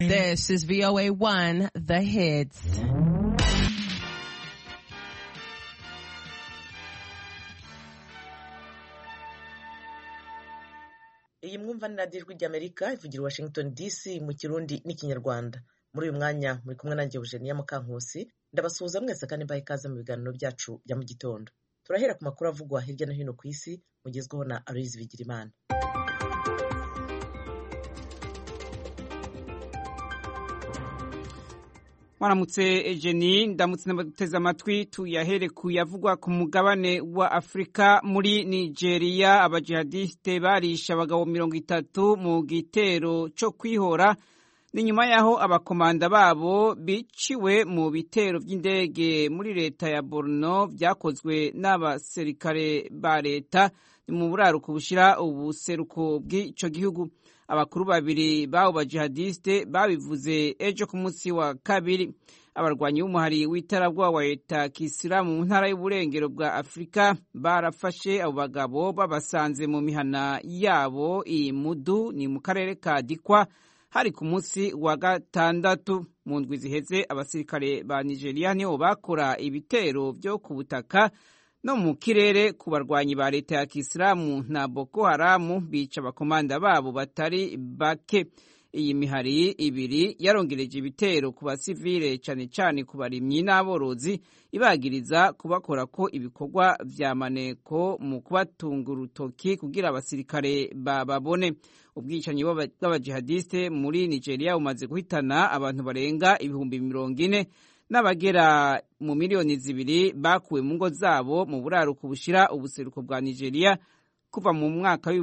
This is VOA1, The Hits. Iyi mwumva ni radiyo ijwi ry'Amerika ivugira Washington DC mu Kirundi n'Ikinyarwanda. Muri uyu mwanya muri kumwe nanjye Eugenia Mukankusi, ndabasuhuza mwese kandi mbaha ikaze mu biganiro byacu bya mu gitondo. Turahera ku makuru avugwa hirya no hino ku isi mugezweho na Aloyizi Bigirimana. Mwaramutse Ejeni, ndamutse n'abateze amatwi tuyahere kuyavugwa ku mugabane wa Afrika. Muri Nigeria abajihadiste barisha abagabo 30 mu gitero cyo kwihora ni nyuma yaho abakomanda babo biciwe mu bitero by'indege muri leta ya Borno byakozwe n'abasirikare ba leta mu buraruko bushira ubuseruko bw'ico gihugu. Abakuru babiri babo bajihadiste babivuze ejo ku munsi wa kabiri. Abarwanyi b'umuhari w'iterabwoba wa leta Kisilamu mu ntara y'uburengero bwa Afrika barafashe abo bagabo babasanze mu mihana yabo i Mudu ni mu karere ka Dikwa hari ku munsi wa gatandatu. Mu ndwi ziheze abasirikare ba Nigeria niho bakora ibitero byo ku butaka no mu kirere ku barwanyi ba leta ya Kisilamu na Boko Haram bica abakomanda babo batari bake. Iyi mihari ibiri yarongereje ibitero ku basivile cyane cyane ku barimyi n'aborozi ibagiriza kubakora ko ibikorwa vya maneko mu kubatunga urutoki kugira abasirikare babone. Ubwicanyi bw'abajihadiste muri Nigeria bumaze guhitana abantu barenga 40,000 n'abagera mu miliyoni 2 bakuwe mu ngo zabo mu buraruko bushira ubuseruko bwa Nigeria kuva mu mwaka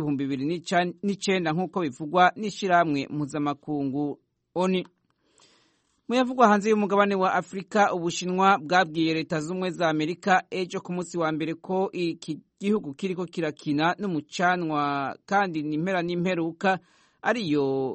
w'2009 nk'uko bivugwa n'ishiramwe mpuzamakungu ONU. Muyavugwa hanze y'umugabane wa Afrika, Ubushinwa bwabwiye leta z'ubumwe za Amerika ejo ku munsi wa mbere ko iki gihugu kiriko kirakina n'umucanwa kandi nimpera n'imperuka ariyo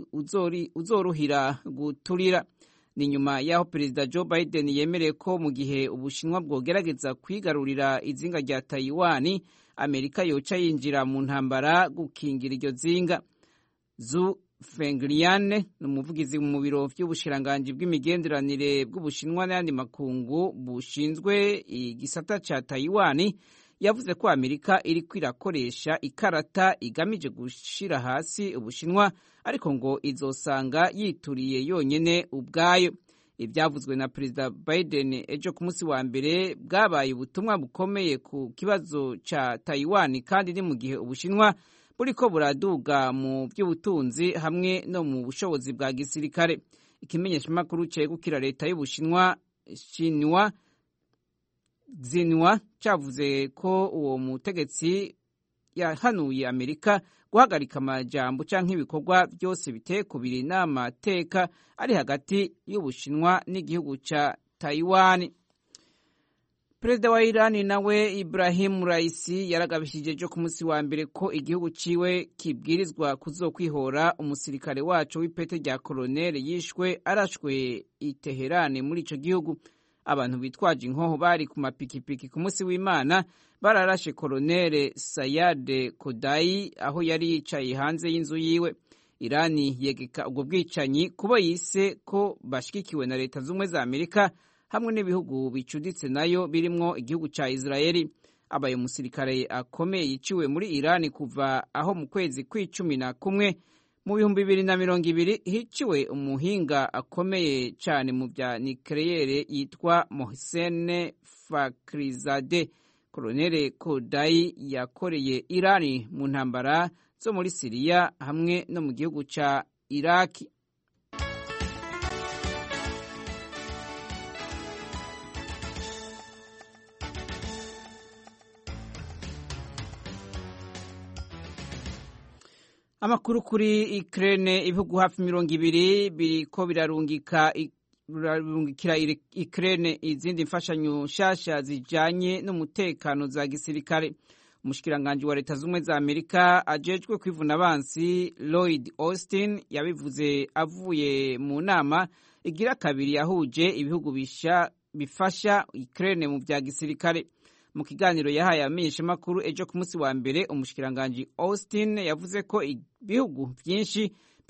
uzoruhira guturira. Ni nyuma yaho Perezida Joe Biden yemereye ko mu gihe Ubushinwa bwogerageza kwigarurira izinga rya Taiwan, Amerika yoca yinjira mu ntambara gukingira iryo zinga. Zhu Fenglian, umuvugizi mu biro by'ubushiranganji bw'imigenderanire bw'Ubushinwa n'ayandi makungu bushinzwe igisata ca Taiwan, yavuze ko Amerika iri kwirakoresha ikarata igamije gushira hasi Ubushinwa, ariko ngo izosanga yituriye yonyene ubwayo. Ibyavuzwe na Perezida Biden ejo ku munsi wa mbere bwabaye ubutumwa bukomeye ku kibazo ca Taiwan, kandi ni mu gihe Ubushinwa buriko buraduga mu by'ubutunzi hamwe no mu bushobozi bwa gisirikare. Ikimenyeshamakuru cegukira leta y'Ubushinwa Xinhua cavuze ko uwo mutegetsi yahanuye Amerika guhagarika amajambo canke ibikorwa byose biteye kubiri n'amateka ari hagati y'Ubushinwa n'igihugu ca Taiwan. Perezida wa Iran nawe Ibrahim Raisi yaragabishije ejo ku munsi wa mbere ko igihugu ciwe kibwirizwa kuzokwihora umusirikare wacu w'ipete rya koloneli yishwe arashwe i Teherane muri ico gihugu. Abantu bitwaje inkoho bari ku mapikipiki ku munsi w'Imana bararashe koloneli Sayad Kodai aho yari yicaye hanze y'inzu yiwe. Irani yegeka ubwo bwicanyi kubo yise ko bashigikiwe na leta z'ubumwe za Amerika hamwe n'ibihugu bicuditse nayo birimwo igihugu ca Israeli. Abaye umusirikare akomeye yiciwe muri Irani kuva aho mu kwezi kw'icumi mu 2020 hiciwe umuhinga akomeye cyane mu bya nucleaire yitwa Mohsen Fakhrizadeh. Koloneli Kodai yakoreye Irani mu ntambara zo muri Syria hamwe no mu gihugu ca Iraki. Amakuru kuri Ukraine, ibihugu hafi 200 biriko birarungikira Ukraine izindi mfashanyo nshasha zijanye n'umutekano za gisirikare. Umushikiranganje wa leta z'ubumwe za Amerika ajejwe kwivuna abansi Lloyd Austin yabivuze avuye mu nama igira kabiri yahuje ibihugu bifasha Ukraine mu bya gisirikare. Mu kiganiro yahaye abamenyeshamakuru ejo ku munsi wa mbere, umushikiranganje Austin yavuze ko ibihugu byinshi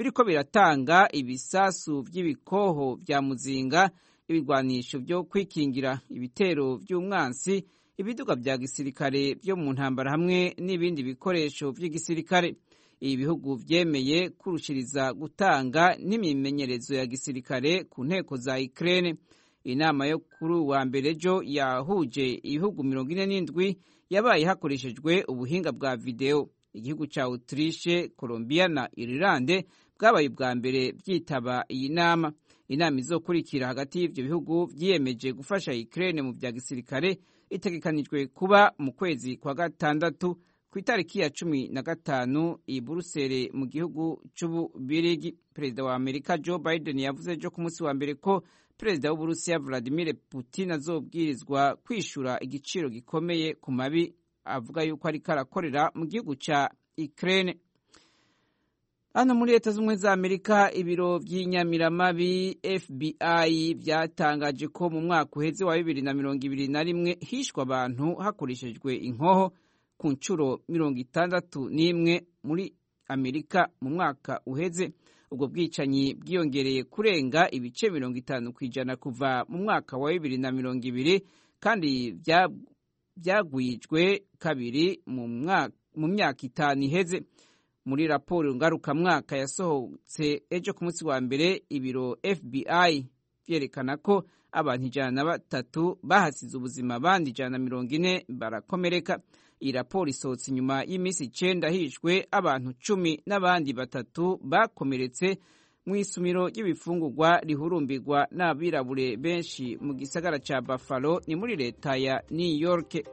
biriko biratanga ibisasu vy'ibikoho vya muzinga, ibigwanisho vyo kwikingira ibitero vy'umwansi, ibiduga vya gisirikare vyo mu ntambara hamwe n'ibindi bikoresho vy'igisirikare. Ibi bihugu vyemeye kurushiriza gutanga n'imimenyerezo ya gisirikare ku nteko za Ukraine. Inama yo kuri wa mbere jo yahuje ibihugu 47 yabaye hakoreshejwe ubuhinga bwa video. Igihugu ca Autriche, Colombia na Irlande bwabaye bwa mbere vyitaba iyi nama. Inama izokurikira hagati y'ivyo bihugu vyiyemeje gufasha Ukraine mu vya gisirikare itegekanijwe kuba mu kwezi kwa gatandatu ku itariki ya 15 i Buruseli mu gihugu c'Ububirigi. Perezida wa Amerika Joe Biden yavuze jo ku munsi wa mbere ko Perezida w'Uburusiya Vladimir Putin azobwirizwa kwishura igiciro gikomeye ku mabi avuga yuko ariko arakorera mu gihugu ca Ukraine. Hano muri Leta z'Ubumwe za Amerika, ibiro vy'inyamiramabi FBI vyatangaje ko mu mwaka uheze wa 2021 hishwe abantu hakoreshejwe inkoho ku ncuro 61 muri Amerika mu mwaka uheze. Ubwo bwicanyi bwiyongereye kurenga ibice 50% kuva mu mwaka wa 2020 kandi vyagwijwe kabiri mu myaka 5 iheze. Muri raporo ngarukamwaka yasohotse ejo ku munsi wa mbere, ibiro FBI vyerekana ko abantu 103 bahasize ubuzima, abandi 140 barakomereka. Iyi raporo isohotse inyuma y'imisi 9 hishwe abantu 10 n'abandi 3 bakomeretse mu isumiro ry'ibifungurwa rihurumbirwa n'abirabure benshi mu gisagara ca Buffalo ni muri leta ya New York.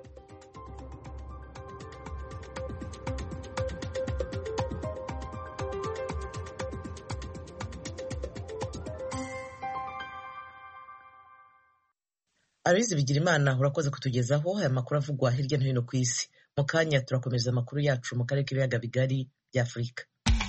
Aloyizi Bigirimana, urakoze kutugezaho aya makuru avugwa hirya no hino ku isi. Mu kanya turakomeza amakuru yacu mu karere k'ibiyaga bigari bya Afurika.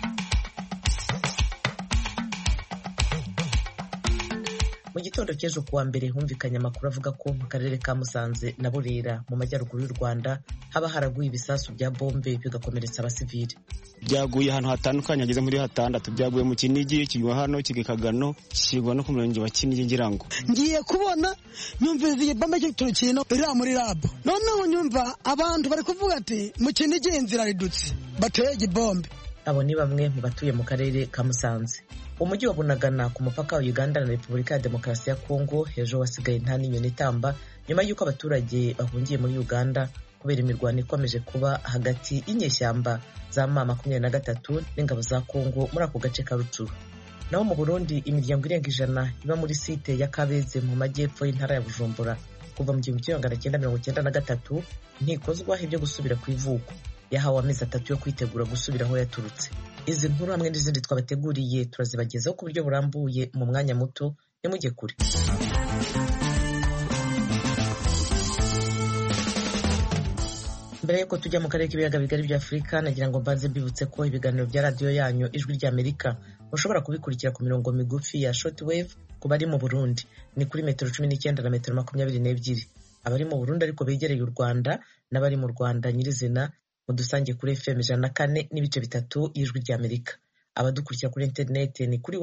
Mu gitondo cy'ejo kuwa mbere humvikanye amakuru avuga ko mu karere ka Musanze na Burera mu majyaruguru y'u Rwanda haba haraguye ibisasu bya bombe bigakomeretsa abasivili. Byaguye ahantu hatandukanye, ageze muri 6. Byaguye mu Kinigi, kigwa hano, Kigikagano, kigwa no ku murenge wa Kinigi. Ngiye kubona nyumviriza iyi bombe cy'uturukino iri muri lab. Noneho nyumva abantu bari kuvuga ati mu Kinigi inzira ridutse, bateye igibombe. Abo ni bamwe mu batuye mu karere ka Musanze. Umujyi wa Bunagana ku mupaka wa Uganda na Repubulika ya Demokarasi ya Kongo ejo wasigaye nta n'inyoni itamba nyuma y'uko abaturage bahungiye muri Uganda kubera imirwano ikomeje kuba hagati y'inyeshyamba za M23 n'ingabo za Kongo muri ako gace ka Rutshuru. Naho mu Burundi, imiryango irenga 100 iba muri site ya Kabeze mu majyepfo y'intara ya Bujumbura kuva mu 1993 ntikozwa ibyo gusubira ku ivuko, yahawe amezi 3 yo kwitegura gusubira aho yaturutse. Izi nkuru hamwe n'izindi twabateguriye turazibagezaho ku buryo burambuye mu mwanya muto, nimujye kure. Mbere yuko tujya mu karere k'ibiyaga bigari bya Afurika, nagira ngo mbanze mbibutse ko ibiganiro bya radiyo yanyu Ijwi ry'Amerika mushobora kubikurikira ku mirongo migufi ya shortwave ku bari mu Burundi ni kuri metero 19 na metero 22. Abari mu Burundi ariko begereye u Rwanda n'abari mu Rwanda nyirizina mudusange kuri FM 104 n'ibice 3 y'Ijwi ry'Amerika. Abadukurikira kuri internet ni kuri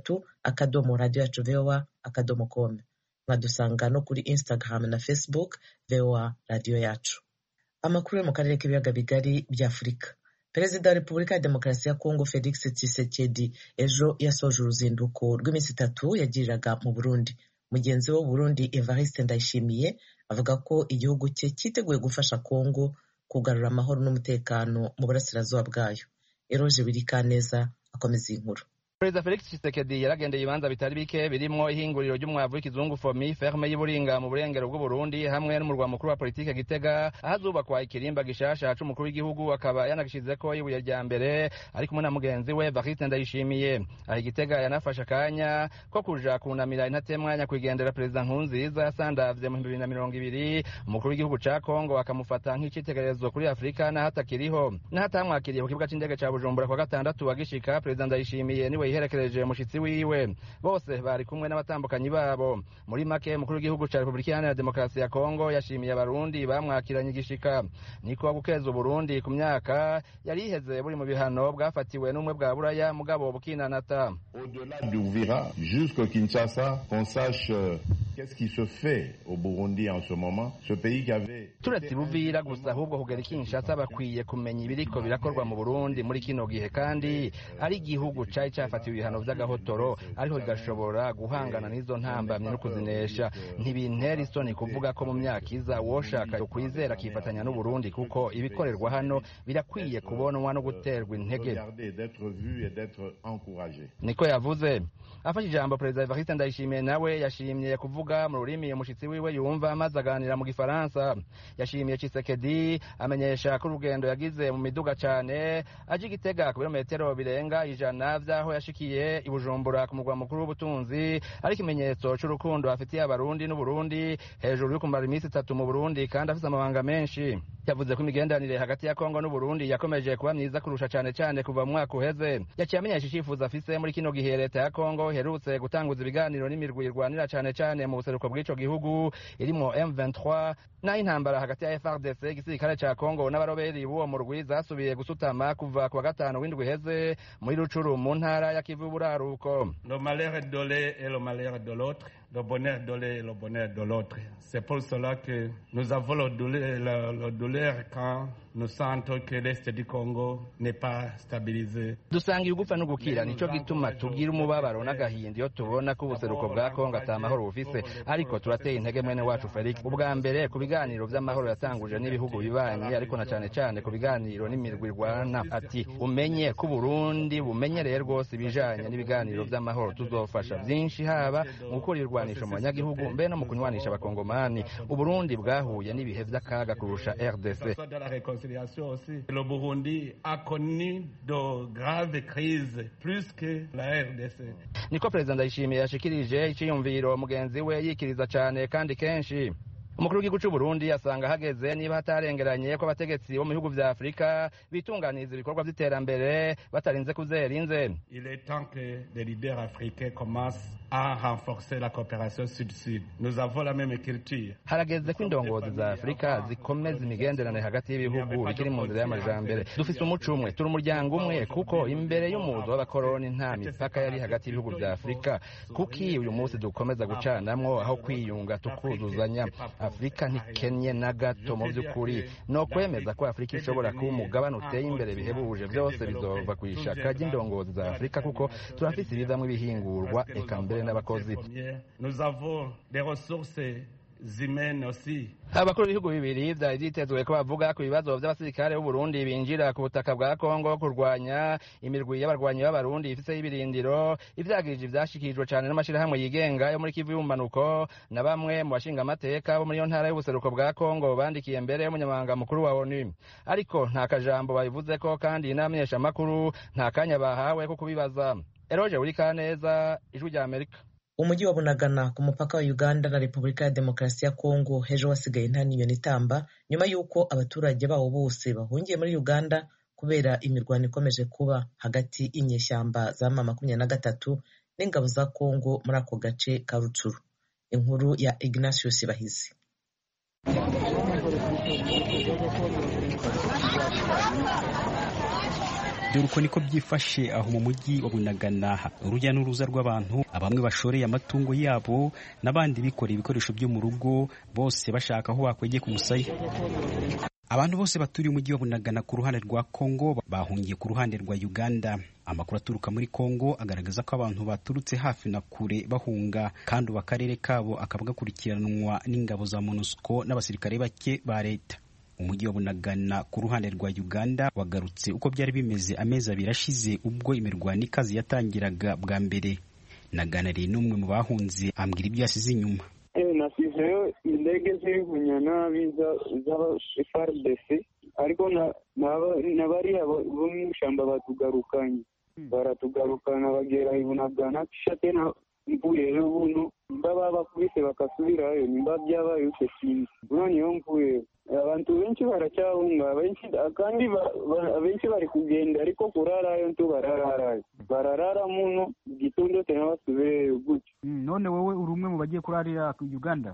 wa3.radio.voa.com. Mwadusanga no kuri Instagram na Facebook VOA Radio Yacu. Amakuru mu karere k'ibiyaga bigari bya Afurika. Perezida wa Repubulika ya Demokarasi ya Kongo Felix Tshisekedi ejo yasoje uruzinduko rw'iminsi 3 yagiriraga mu Burundi. Mugenzi we Burundi Evariste Ndayishimiye avuga ko igihugu cye cyiteguye gufasha Kongo kugarura amahoro n'umutekano mu burasirazuba bwayo. Eroje Birikaneza akomeza inkuru. Perezida Felix Tshisekedi yaragendeye ibibanza bitari bike birimwo ihinguriro ry'umwavu w'ikizungu Fomi ferme y'Iburinga mu burengero bw'u Burundi hamwe n'umurwa mukuru wa politike Gitega, ahazubakwa ikirimba gishasha c'umukuru w'igihugu, akaba yanagishizeko ibuye rya mbere ari kumwe na mugenzi we Evariste Ndayishimiye. Aho Gitega yanafashe akanya ko kuja kunamira intatemwanya kwigendera Perezida Nkurunziza yasandavye mu 2020 umukuru w'igihugu ca Kongo, akamufata nk'icitegererezo kuri Afrika na hatakiriho. Na hatamwakiriye ku kibuga c'indege ca Bujumbura kwa gatandatu wagishika, Perezida Ndayishimiye niwe iherekereje mushitsi wiwe bose bari kumwe n'abatambukanyi babo muri make mukuru w'igihugu ca Republika Iharanira Demokarasi ya Kongo yashimiye abarundi bamwakiranye igishika niko gukeza Burundi ku myaka yari iheze buri mu bihano bwafatiwe n'umwe bwa buraya mugabo bukinanata au-delà d'Uvira jusqu'au Kinshasa qu'on sache qu'est-ce qui se fait au Burundi en ce moment ce pays qui avait turetse Uvira gusa ahubwo kugera Kinshasa bakwiye kumenya ibiriko birakorwa mu Burundi muri kino gihe kandi ari igihugu cari cafatiwe ibihano vy'agahotoro ariko kigashobora guhangana n'izo ntambamye no kuzinesha ntibintera isoni kuvuga ko mu myaka iza woshaka kwizera kifatanya n'u Burundi kuko ibikorerwa hano birakwiye kubonwa no guterwa intege niko yavuze afashe ijambo Perezida Evariste Ndayishimiye nawe yashimye kuvuga mu rurimi umushitsi wiwe yumva amaze aganira mu Gifaransa yashimiye Tshisekedi amenyesha ko urugendo yagize mu miduga cane aje Gitega ku birometero birenga 100 vyaho yashikiye i Bujumbura ku mugwa mukuru w'ubutunzi ari ikimenyetso c'urukundo afitiye abarundi n'u Burundi hejuru yo kumara iminsi 3 mu Burundi kandi afise amabanga menshi yavuze ko imigenderanire hagati ya Kongo n'u Burundi yakomeje kuba myiza kurusha cane kuva mu mwaka uheze yaciye amenyesha icifuzo afise muri kino gihe leta ya Kongo herutse gutanguza ibiganiro n'imirwi irwanira cane mu buseruko bw'ico gihugu irimo M23 na intambara hagati ya FARDC igisirikare ca Kongo n'abaroberi b'uwo murwi zasubiye gusutama kuva ku wa gatanu w'indwi heze muri Rucuru mu ntara ya Kivu buraruko. Le malheur de l'un et le malheur de l'autre, le bonheur de l'un et le bonheur de l'autre. C'est pour cela que nous avons le douleur quand nous sentons que l'est du Congo n'est pas stabilisé. Dusanga ugupfa no gukira nico gituma tugira umubabaro n'agahinda iyo tubona ko ubuseruko bwa Kongo atamahoro bufise ariko turateye intege mwene wacu Felix ubwa mbere ku biganiro vy'amahoro yatanguje n'ibihugu bibanye ariko na cane ku biganiro n'imirwi irwana ati umenye ko Burundi bumenyereye rwose ibijanye n'ibiganiro vy'amahoro tuzofasha vyinshi haba mu gukora irwanisho mu banyagihugu mbe no mu kunywanisha abakongomani Uburundi bwahuye n'ibihe vy'akaga kurusha RDC. Le Burundi a connu de graves crises plus que la RDC. Niko Perezida Ndayishimiye yashikirije iciyumviro mugenzi we yikiriza cane kandi kenshi umukuru w'igihugu cy'u Burundi asanga hageze niba hatarengeranye ko abategetsi bo mu bihugu vya Afrika bitunganiza ibikorwa by'iterambere batarinze kuzera inze. Il est temps que les leaders africains commencent à renforcer la coopération sud-sud. Nous avons la même culture. Harageze ko indongozi za Afrika zikomeza imigenderanire hagati y'ibihugu bikiri mu nzira y'amajambere. Dufise umuco umwe, turi umuryango umwe kuko imbere y'umuzo w'abakoroni nta mipaka yari hagati y'ibihugu vya Afrika. Kuki uyu munsi dukomeza gucanamwo aho kwiyunga tukuzuzanya. Afrika ntikenye na gato mu by'ukuri no kwemeza ko Afrika ishobora kuba umugabane uteye imbere bihebuje byose bizova kwishaka ry'indongozi za Afrika kuko turafise ibizamwe bihingurwa eka mbere n'abakozi. Nous avons des ressources humaines aussi. Abakuru b'ibihugu bibiri vyari vyitezwe ko bavuga ku bibazo vy'abasirikare b'u Burundi binjira ku butaka bwa Kongo kurwanya imirwi y'abarwanyi b'abarundi ifise y'ibirindiro ivyagirije vyashikijwe cane n'amashirahamwe yigenga yo muri Kivu y'umanuko na bamwe mu bashinga amateka bo muri yo ntara y'ubuseruko bwa Kongo bandikiye mbere y'umunyamabanga mukuru wa ONU ariko nta kajambo babivuze ko kandi inamenyesha makuru nta kanya bahawe ko kubibaza. Eroje Urikaneza, Ijwi rya Amerika. Umujyi wa Bunagana ku mupaka wa Uganda na Repubulika ya Demokarasi ya Kongo hejo wasigaye nta n'inyoni itamba nyuma y'uko abaturage bawo bose bahungiye muri Uganda kubera imirwano ikomeje kuba hagati y'inyeshyamba za M23 n'ingabo za Kongo muri ako gace ka Rucuru. Inkuru ya Ignatius Bahizi. Dore uko niko byifashe aho mu mujyi wa Bunagana, urujya n'uruza rw'abantu, abamwe bashoreye amatungo yabo n'abandi bikoreye ibikoresho byo mu rugo, bose bashaka aho bakwegeye ku musaya. Abantu bose baturiye umujyi wa Bunagana ku ruhande rwa Kongo bahungiye ku ruhande rwa Uganda. Amakuru aturuka muri Kongo agaragaza ko abantu baturutse hafi na kure bahunga kandi bakarere kabo akaba gakurikiranwa n'ingabo za MONUSCO n'abasirikare bake ba leta. Umujyi wa Bunagana ku ruhande rwa Uganda wagarutse uko byari bimeze amezi abiri ashize ubwo imirwano ikaze yatangiraga bwa mbere. Naganiriye n'umwe mu bahunze ambwira ibyo yasize inyuma. Nasizeyo indege z'ivunyana biza FARDC ariko nabariya bo mu ishyamba batugarukanye baratugarukana bagera i Bunagana tishate mvuyeyo buno baba bakubise bakasubirayo nimba byabaye ute sinzi noneho mvuyeyo abantu benshi baracyahunga kandi benshi bari kugenda ariko kurarayo bararara muno gitondo tena basubireyo gutyo. None wowe uri umwe mu bagiye kurarira ku Uganda?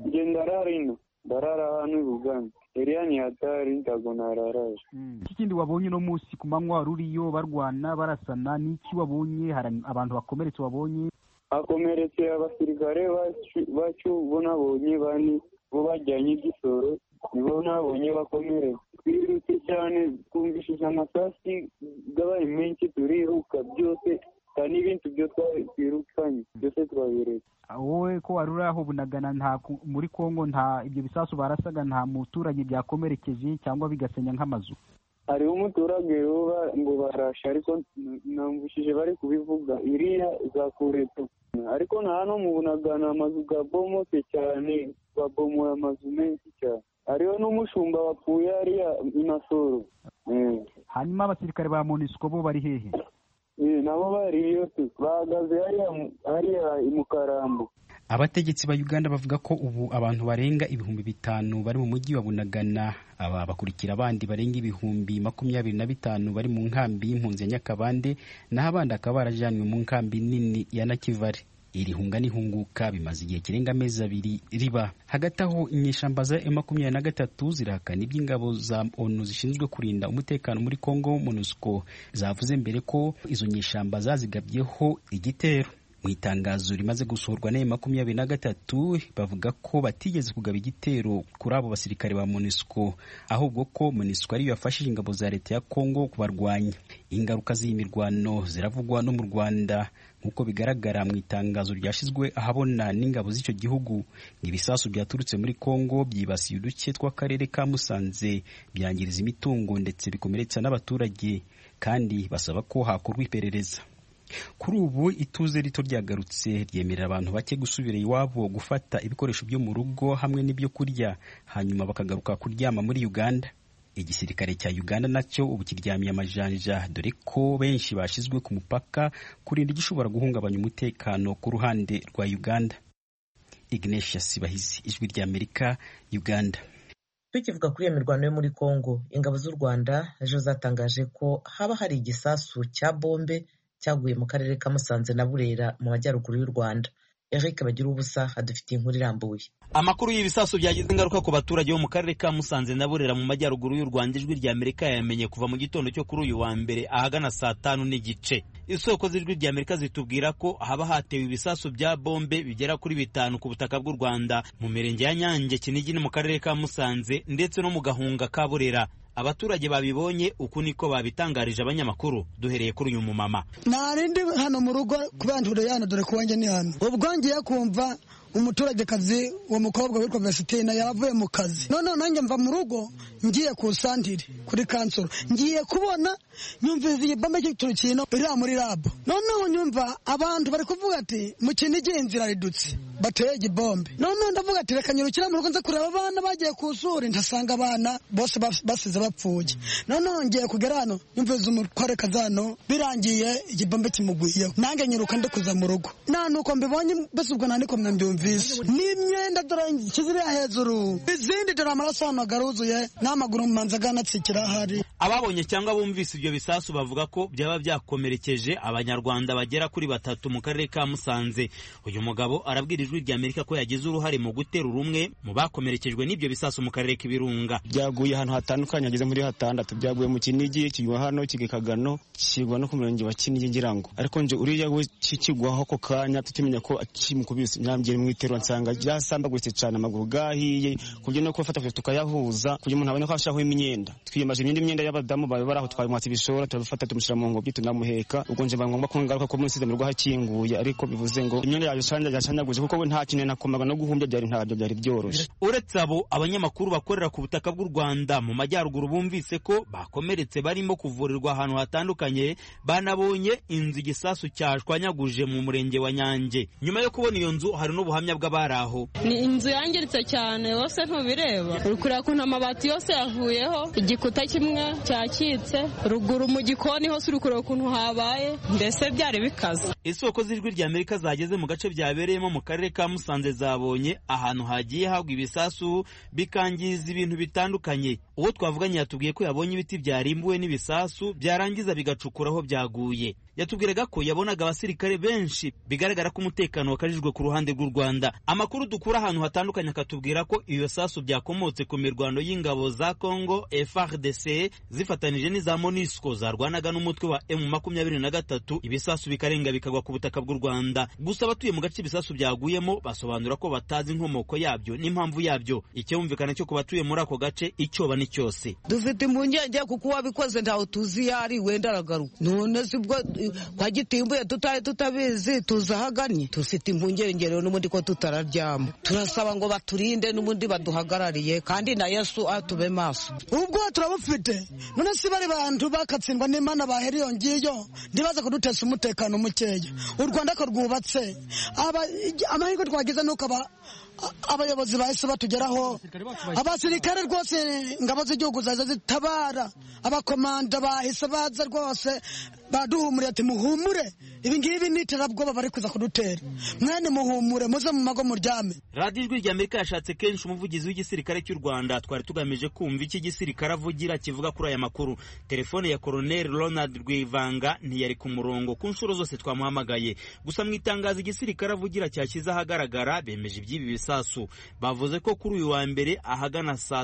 Ndarara hano Uganda. Iriya ni hatari ntago nararaje. Ikindi wabonye no munsi ku manywa ruriyo barwana barasana n'iki wabonye? Hari abantu bakomeretse wabonye? Akomeretse abasirikare bacu bo nabonye bani bo bajyanye igisoro nibo nabonye bakomeretse. Twirutse cyane twumvishije amasasi gabaye menshi turiruka byose kandi ibintu byo twirukanye byose twabiretse. Wowe ko wari uri aho Bunagana nta muri Kongo nta ibyo bisasu barasaga nta muturage byakomerekeje cyangwa bigasenya nk'amazu? Hariho umuturage ngo barasha ariko namvushije bari kubivuga iriya za Kureto ariko na hano mu Bunagana amazu gabomotse cyane babomoye amazu menshi cyane. Hariho n'umushumba wapfuye hariya Inasoro. Hanyuma abasirikare ba MONUSCO bo bari hehe? Nabo bariyo bahagaze hariya mu Karambo. Abategetsi ba Uganda bavuga ko ubu abantu barenga 5,000 bari mu mujyi wa Bunagana, aba bakurikira abandi barenga 25,000 bari mu nkambi y'impunzi ya Nyakabande, naho abandi akaba barajanywe mu nkambi nini ya Nakivale. Iri hunga n'ihunguka bimaze igihe kirenga amezi 2 riba. Hagati aho inyeshamba za M23 zirahakana iby'ingabo za ONU zishinzwe kurinda umutekano muri Kongo MONUSCO zavuze mbere ko izo nyeshamba zazigabyeho igitero. Mu itangazo rimaze gusohorwa na M23 bavuga ko batigeze kugaba igitero kuri abo basirikare ba MONUSCO, ahubwo ko MONUSCO ariyo yafashije ingabo za leta ya Kongo kubarwanya. Ingaruka z'imirwano ziravugwa no mu Rwanda nk'uko bigaragara mu itangazo ryashizwe ahabona n'ingabo z'icyo gihugu. Ibisasu byaturutse muri Kongo byibasiye uduce tw'akarere ka Musanze, byangiriza imitungo ndetse bikomeretsa n'abaturage, kandi basaba ko hakorwa iperereza. Kuri ubu ituze rito ryagarutse ryemerera abantu bake gusubira iwabo gufata ibikoresho byo mu rugo hamwe n'ibyo kurya, hanyuma bakagaruka kuryama muri Uganda. Igisirikare cya Uganda nacyo ubu kiryamiye amajanja, dore ko benshi bashizwe ku mupaka kurinda igishobora guhungabanya umutekano ku ruhande rwa Uganda. Ignatius Bahizi, Ijwi ry'Amerika, Uganda. Tukivuga kuri iyo mirwano yo muri Kongo, ingabo z'u Rwanda ejo zatangaje ko haba hari igisasu cya bombe cyaguye mu karere ka Musanze na Burera mu majyaruguru y'u Rwanda. Eric Bagirubusa adufitiye inkuru irambuye. Amakuru y'ibisasu byagize ingaruka ku baturage bo mu karere ka Musanze na Burera mu majyaruguru y'u Rwanda, Ijwi ry'Amerika yamenye kuva mu gitondo cyo kuri uyu wa mbere ahagana saa 5:15. Isoko z'Ijwi ry'Amerika zitubwira ko haba hatewe ibisasu bya bombe bigera kuri 5 ku butaka bw'u Rwanda mu mirenge ya Nyange, Kinigi mu karere ka Musanze ndetse no mu Gahunga ka Burera. Abaturage babibonye uku niko babitangarije abanyamakuru. Duhereye kuri uyu mumama. Narindi hano mu rugo kubantu yana dore kuwanje ni hano. Ubwo ngiye kumva umuturage kazi uwo mukobwa witwa Vestina yavuye mu kazi. None nanjye mva mu rugo ngiye ku santire kuri kansoro. Ngiye kubona nyumvize igibamba cy'ikino iri muri labo. None nyumva abantu bari kuvuga ati mu Kinigi inzira ridutse bateye igibombe. None ndavuga ati reka nyirukira mu rugo nze kureba abana bagiye kusura, ndasanga abana bose basize bapfuye. None ngiye kugera hano nyumvize umukore kazano birangiye igibombe kimugwiye. Nange nyiruka ndikuza mu rugo. Nuko mbibonye basubwo nandiko mbyumva n'imyenda dore kiziri hejuru, izindi dore amaraso garuzuye n'amaguru manzaga natsikira hari. Ababonye cyangwa bumvise ibyo bisasu bavuga ko byaba byakomerekeje abanyarwanda bagera kuri 3 mu karere ka Musanze. Uyu mugabo arabwira Ijwi ry'Amerika ko yagize uruhare mu gutera urumwe mu bakomerekejwe n'ibyo bisasu mu karere k'Ibirunga. Byaguye ahantu hatandukanye, ageze muri 6, byaguye mu Kinigi, kigwa hano Kigekagano, kigwa no ku murenge wa Kinigi ngirango. Ariko nje uriya we kigwaho ko kanya tutimenya ko akimukubise nyambye mwiterwa nsanga byasambagutse cyane, amaguru gahiye kujye no kufata foto tukayahuza kujye umuntu abone ko ashaho imyenda. Twiyamaje imyenda y'abadamu babe baraho twayimwatse ibishora turabifata tumushira mu ngobyi tunamuheka. Ubwo nje bangomba ko ngaruka ko munsi mu rwo hakinguye, ariko bivuze ngo imyenda yayo yashanyaguje kuko we nta kintu nakomaga no guhumbya byari ntabyo byari byoroshe. Uretse abo abanyamakuru bakorera ku butaka bw'u Rwanda mu majyaruguru bumvise ko bakomeretse barimo kuvurirwa ahantu hatandukanye, banabonye inzu igisasu cyashwanyaguje mu murenge wa Nyange. Nyuma yo kubona iyo nzu hari n'ubuhamya bw'abaraho. Ni inzu yangiritse cyane, wose ntubireba. Urukura kuntu amabati yose yavuyeho, igikuta kimwe cyacitse, ruguru mu gikoni hose urukura kuntu habaye, mbese byari bikaze. isoko z'ijwi rya Amerika zageze mu gace byabereyemo mu karere ka Musanze zabonye ahantu hagiye hagwa ibisasu bikangiza ibintu bitandukanye. Uwo twavuganye yatubwiye ko yabonye ibiti byarimbuwe n'ibisasu byarangiza bigacukura aho byaguye. Yatubwiraga ko yabonaga abasirikare benshi, bigaragara ko umutekano wakajijwe ku ruhande rw'u Rwanda. Amakuru dukura ahantu hatandukanye akatubwira ko ibisasu byakomotse ku mirwano y'ingabo za Congo FARDC zifatanije n'iza MONUSCO zarwanaga n'umutwe wa M23, ibisasu bikarenga bikagwa ku butaka bw'u Rwanda. Gusa abatuye mu gace ibisasu byaguyemo basobanura ko batazi inkomoko yabyo n'impamvu yabyo. Icyumvikana cyo ku batuye muri ako gace icyoba ni cyose. Dufite impungenge kuko wabikoze ntawe tuzi yari wenda aragaruka. None sibwo kwa gitimbuye tutabizi tuzahaganye. Dufite impungenge rero n'ubundi ko tutararyama. Turasaba ngo baturinde n'ubundi baduhagarariye kandi na Yesu atube maso. Ubwo turabufite. None si bari bantu bakatsindwa n'Imana baheri yongiyo ndibaza kudutesa umutekano mukeya. U Rwanda ko rwubatse amahirwe twagize nuko abayobozi bahise batugeraho, abasirikare rwose ingabo z'igihugu zaza zitabara, abakomanda bahise baza rwose baduhumuriye ati muhumure, ibi ngibi ni iterabwoba bari kuza kudutera, mwene muhumure muze mu mago muryame. Radio Ijwi rya Amerika yashatse kenshi umuvugizi w'igisirikare cy'u Rwanda, twari tugamije kumva iki gisirikare avugira kivuga kuri aya makuru. Telefone ya Colonel Ronald Rwivanga ntiyari ku murongo ku nshuro zose twamuhamagaye. Gusa mu itangazo igisirikare avugira cyashyize ahagaragara bemeje iby'ibi bisasu. Bavuze ko kuri uyu wa mbere ahagana saa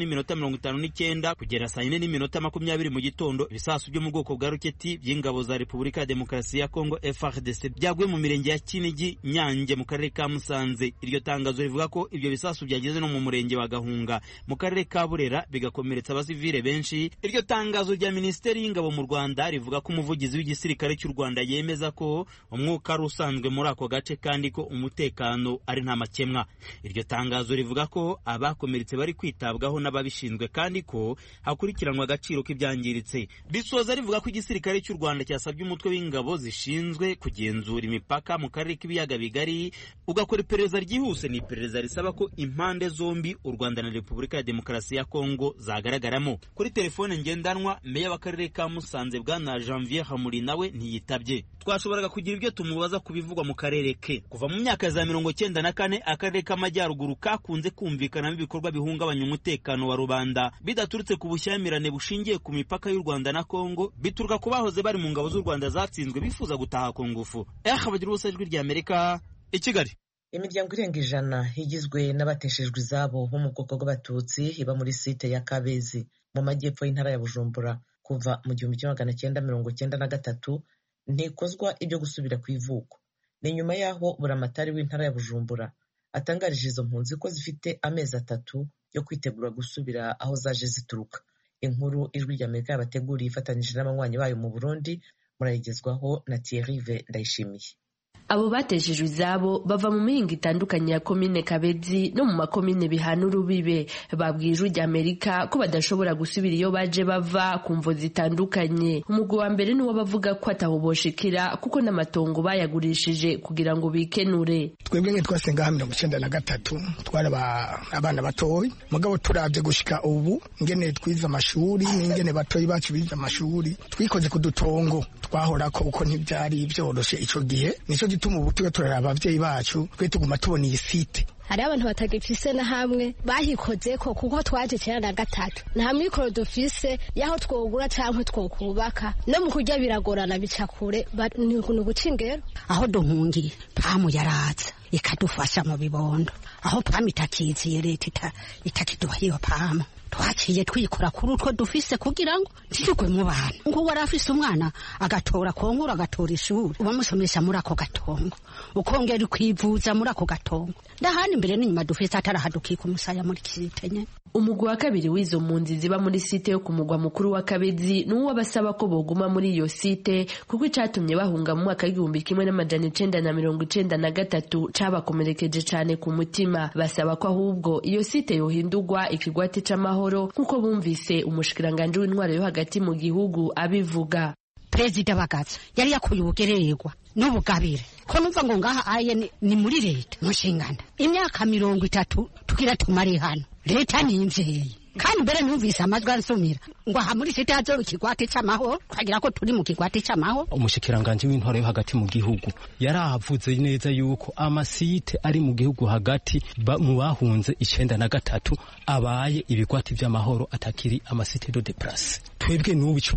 3:59 kugera saa 4:20 mu gitondo ibisasu byo mu bwoko bwa roketi by'ingabo za Repubulika ya Demokarasi ya Kongo FARDC byaguye mu mirenge ya Kinigi, Nyange mu karere ka Musanze. Iryo tangazo rivuga ko ibyo bisasu byageze no mu murenge wa Gahunga mu karere ka Burera bigakomeretsa abasivile benshi. Iryo tangazo rya Minisiteri y'Ingabo mu Rwanda rivuga ko umuvugizi w'igisirikare cy'u Rwanda yemeza ko umwuka rusanzwe muri ako gace kandi ko umutekano ari nta makemwa. Iryo tangazo rivuga ko abakomeretse bari kwitabwaho n'ababishinzwe kandi ko hakurikiranwa agaciro k'ibyangiritse. Bisoza rivuga ko igisirikare cy'u Rwanda cyasabye umutwe w'ingabo zishinzwe kugenzura imipaka mu karere k'ibiyaga bigari ugakora iperereza ryihuse. Ni iperereza risaba ko impande zombi u Rwanda na Repubulika ya Demokarasi ya Kongo zagaragaramo. Kuri telefone ngendanwa meya w'akarere ka Musanze bwana Janvier Hamuri nawe ntiyitabye. Twashoboraga kugira ibyo tumubaza kubivugwa mu karere ke. Kuva mu myaka za 94 akarere k'amajyaruguru kakunze kumvikanamo ibikorwa bihungabanya umutekano wa rubanda bidaturutse ku bushyamirane bushingiye ku mipaka y'u Rwanda na Kongo, bituruka ku bahoze bari mu ngabo z'u Rwanda zatsinzwe bifuza gutaha ku ngufu. Bagira ubusa Ijwi rya Amerika i Kigali. Imiryango irenga 100 igizwe n'abateshejwe izabo bo mu bwoko bw'abatutsi iba muri site ya Kabezi mu majyepfo y'intara ya Bujumbura kuva mu 1993 ntikozwa ibyo gusubira ku ivuko. Ni nyuma yaho buramatari w'intara ya Bujumbura atangarije izo mpunzi ko zifite amezi 3 yo kwitegura gusubira aho zaje zituruka. Inkuru Ijwi rya Amerika yabateguriye ifatanyije n'abanywanyi bayo mu Burundi, murayigezwaho na Thierry Ndayishimiye. Abo bateshejwe izabo bava mu mihingo itandukanye ya komine Kabezi no mu makomine bihana urubibe. Babwiye Ijwi rya Amerika ko badashobora gusubira iyo baje bava ku mvo zitandukanye. Umugwi wa mbere ni wo bavuga ko atahoboshikira kuko n'amatongo bayagurishije kugira ngo bikenure. Twebwe nge twasenga 1993 twaraba abana batoyi, mugabo turavye gushika ubu ngene twiza amashuri n'ingene batoyi bacu biza amashuri twikoze kudutongo twahorako uko ntibyari byoroshe ico gihe. Nico gituma ubu tuba turaraba abavyeyi bacu twe tuguma tubona iyi site. Hari abantu batagifise na hamwe bahikozeko kuko twaje 93 nta mikoro dufise yaho twogura canke twokubaka no mu kurya biragorana bica kure ni gucingero. Aho duhungiye pamu yaraza ikadufasha mu bibondo, aho pamu itakiziye leta itakiduha iyo pamu twaciye twikora kuri utwo dufise kugira ngo ntitugwe mu bana. Ngo warafise umwana agatora konkura agatora ishuri ubamusomesha muri ako gatongo ukongera kwivuza muri ako gatongo ndahani imbere n'inyuma dufise atarahadukika umusaya muri kisite nye. Umugwi wa kabiri w'izo mpunzi ziba muri site yo ku mugwa mukuru wa Kabezi n'uwo basaba ko boguma muri iyo site kuko icatumye bahunga mu mwaka w'1993 cabakomerekeje cane ku mutima. Basaba ko ahubwo iyo site yohindurwa ikigwati c'amahoro nkuko bumvise umushikiranganje w'intwaro yo hagati mu gihugu abivuga. Perezida Bagaza yari yakuye ubugererwa n'ubugabire ko numva ngo ngaha aye ni muri leta mushingana imyaka 30 tugira tumari hano. Leta ni imvyeyi kandi mbere numvise amajwi ansumira ngo aha muri site hazoba ikigwati c'amahoro twagira ko turi mu kigwati c'amahoro. Umushikiranganje w'intwaro yo hagati mu gihugu yaravuze neza yuko amasite ari mu gihugu hagati mu bahunze 93 abaye ibigwati vy'amahoro atakiri amasite de place. Twebwe n'ubu ico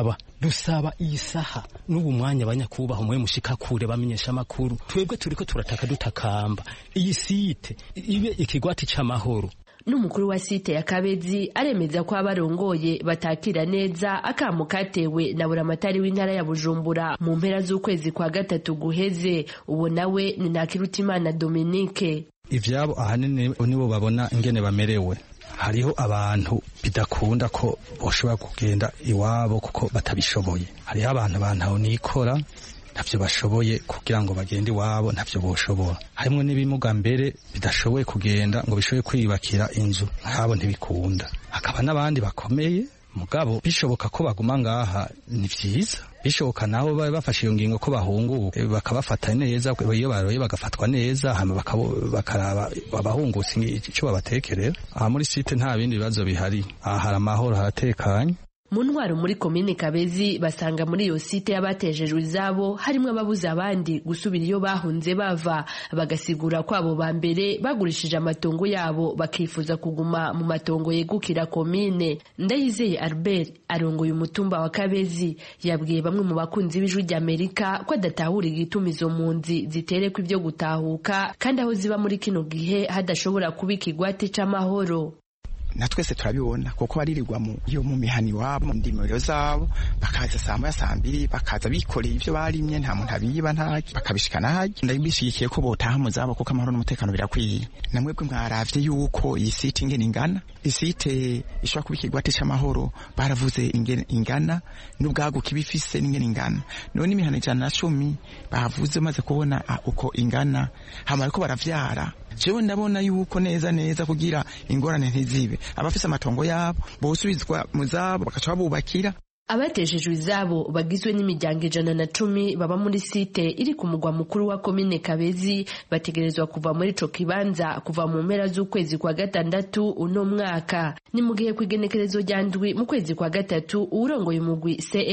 dusaba iyi saha n'ubu mwanya abanyakubaho mwe mushika kure bamenyesha makuru twebwe turiko turataka dutakamba iyi site ibe ikigwati c'amahoro. N'umukuru wa site ya Kabezi aremeza ko abarongoye batakira neza akamo katewe na buramatari w'intara ya Bujumbura mu mpera z'ukwezi kwa gatatu guheze. Uwo nawe ni Nakirutimana Dominique. Ivyabo ahanini nibo babona ingene bamerewe. Hariho abantu bidakunda ko boshobora kugenda iwabo kuko batabishoboye. Hariho abantu nikora ntavyo bashoboye kugira ngo bagende iwabo ntavyo boshobora. Harimwo n'ibimuga mbere bidashoboye kugenda ngo bishoboye kwiyubakira inzu nk'abo ntibikunda. Hakaba n'abandi bakomeye mugabo bishoboka ko baguma ngaha ni vyiza. Bishoboka nabo bafashe iyo ngingo ko bahunguka bakabafata neza iyo baroye bagafatwa neza hama bakaraba abahungutse icyo babatekerera. Aha muri site nta bindi bibazo bihari, aha hari amahoro haratekanye. Mu ntwaro muri komine Kabezi basanga muri iyo site y'abatejejwe izabo harimo ababuza abandi gusubira iyo bahunze bava, bagasigura ko abo ba mbere bagurishije amatongo yabo bakifuza kuguma mu matongo yegukira komine. Ndayizeye Albert arongoye umutumba wa Kabezi yabwiye bamwe mu bakunzi b'Ijwi ry'Amerika ko adatahura igituma izo mpunzi ziterekwa ibyo gutahuka kandi aho ziba muri kino gihe hadashobora kubika igwate c'amahoro. Na twese turabibona kuko baririrwa mu mihani wabo mu ndimiro zabo bakaza saa moya saa mbiri bakaza bikoreye ivyo barimye nta muntu abiba ntaki bakabishikana haje. Ndabishikiye ko botaha mu zabo kuko amahoro n'umutekano birakwiye. Namwebwe mwaravye yuko iyi site ingene ingana, isite ishobora kubikirwa ate c'amahoro baravuze ingana n'ubwaguka ibifise n'ingene ingana. None imihana 110 bavuze maze kubona uko ingana hama ariko baravyara. Jewe ndabona yuko neza kugira ingorane ntizibe abafise amatongo yabo bosubizwa mu zabo bakaca babubakira. Abatejejwe izabo bagizwe n'imiryango 110 baba muri site iri ku mugwa mukuru wa komine Kabezi bategerezwa kuva muri ico kibanza kuva mu mpera z'ukwezi kwa gatandatu uno mwaka. Ni mu gihe kwigenekerezo rya ndwi mu kwezi kwa gatatu urongoye umugwi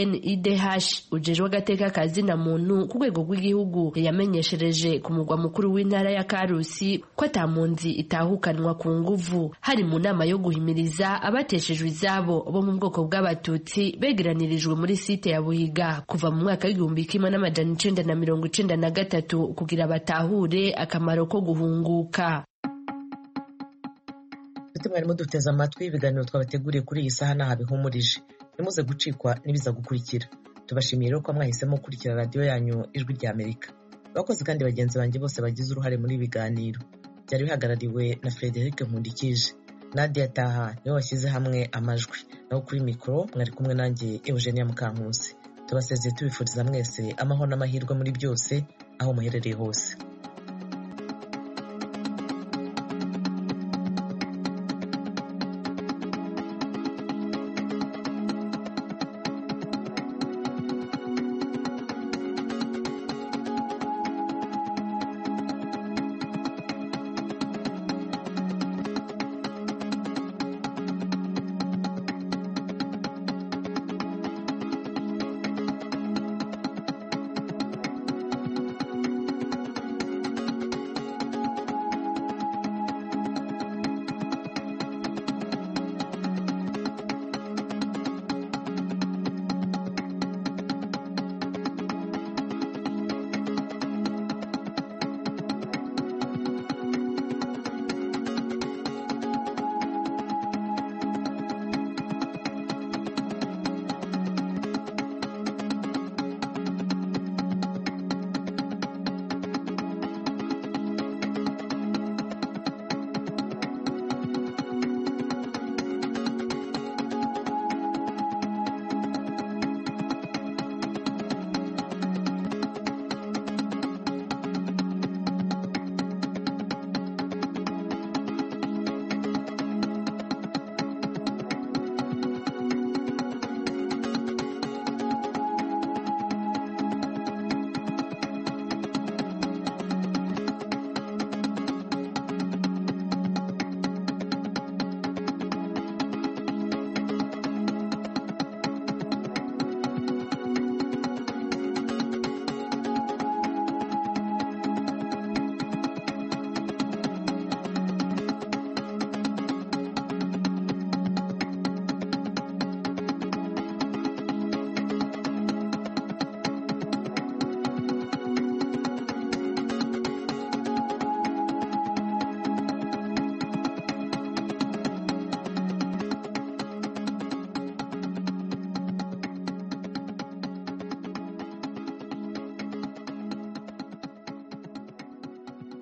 CNIDH ujejwe agateka kazi na muntu ku rwego rw'igihugu yamenyeshereje ku mugwa mukuru w'intara ya Karusi ko atamunzi itahukanwa ku nguvu. Hari mu nama yo guhimiriza abateshejwe izabo bo mu bwoko bw'abatutsi begeranirijwe muri site ya Buhiga kuva mu mwaka w'1993 kugira batahure akamaro ko guhunguka. Mwarimo duteze amatwi ibiganiro twabateguriye kuri iyi saha n'aha bihumurije. Nimuze gucikwa n'ibiza gukurikira. Tubashimiye rero ko mwahisemo gukurikira radio yanyu Ijwi ry'Amerika. Bakoze kandi bagenzi banjye bose bagize uruhare muri ibiganiro. Byari bihagarariwe na Frederic Nkundikije. Nadia Taha niwe washyize hamwe amajwi. Naho kuri mikoro mwari kumwe nanjye Eugenia Mukankusi. Tubasezeye tubifuriza mwese amahoro n'amahirwe muri byose aho muherereye hose.